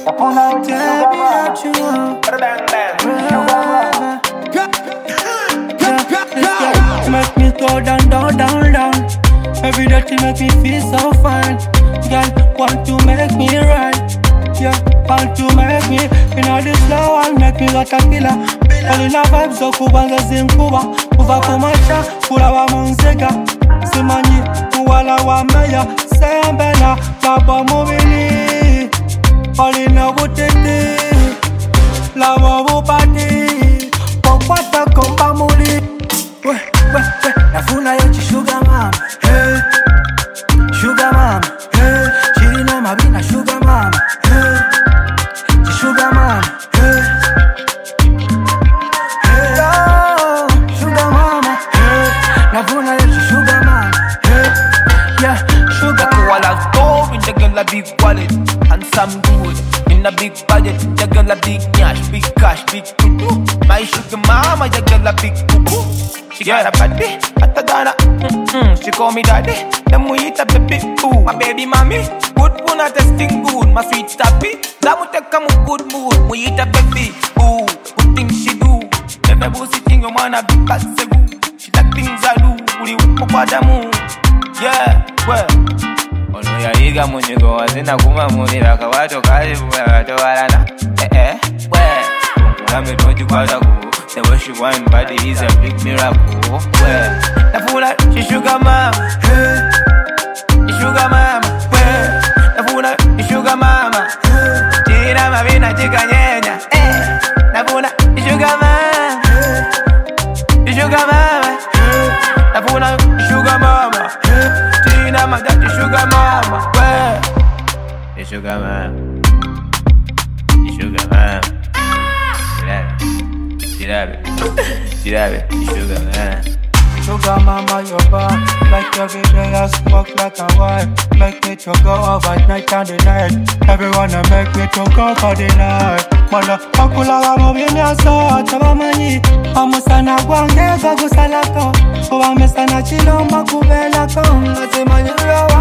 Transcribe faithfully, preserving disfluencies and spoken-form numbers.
Make me go down, down, down, down. Every day to make me feel so fine. Girl, want to make me right. Yeah, want to make me. You know this slow and make me like a killer. All in a vibe so kubanza zimkuba. Kuva kumacha, kula wa monzega. Simanyi, kuwala wa meya. Sembena, baba mubili. All in a butiti. Lava bupati. Pokwata komba muli. We, we, we. Nafuna yechi sugar mama. Hey, sugar mama. Hey, chino mabina sugar mama. Hey, sugar mama. Hey, hey, oh, sugar mama. Hey, nafuna yechi sugar mama. Hey, yeah, sugar. While I go with the girl a big wallet and some good in a big budget. The girl a big cash, big cash, big cuckoo. My sugar mama, the girl a big cuckoo. She got a body, hotter than a mm-mm. She call me daddy, then we eat a baby food. My baby mommy, good food, not tasting good. My sweet tappy, that would take a good mood. We eat a baby food, good things she do. Never was sitting your man a big bad segu. She like things I do, we walk up the moon. Yeah, well. Ono ya iga munyego wazina kuma munira kawato kali buwato walana. Eh eh, well. Kame toji kwa taku. The way she wine body is a big miracle. Well, Nafuna, she sugar mama. Hey, she sugar mama. Well, Nafuna, she sugar mama. Tina mabina chika nyenya. Eh, Nafuna, she sugar mama. She sugar mama. Nafuna, she sugar mama. Tina mabina she sugar mama. Well, she sugar mama. She sugar mama. Tirabe, tirabe, sugar man. Sugar mama, your bad. Like every day I smoke like a wife. Make me to go overnight and the night. Everyone make me to go for the night. Mala, makula wa mobini aso, chaba mani. Amusana guangeza gusalako. Uwa mesana chilo makubela kong. Ase mani urawa.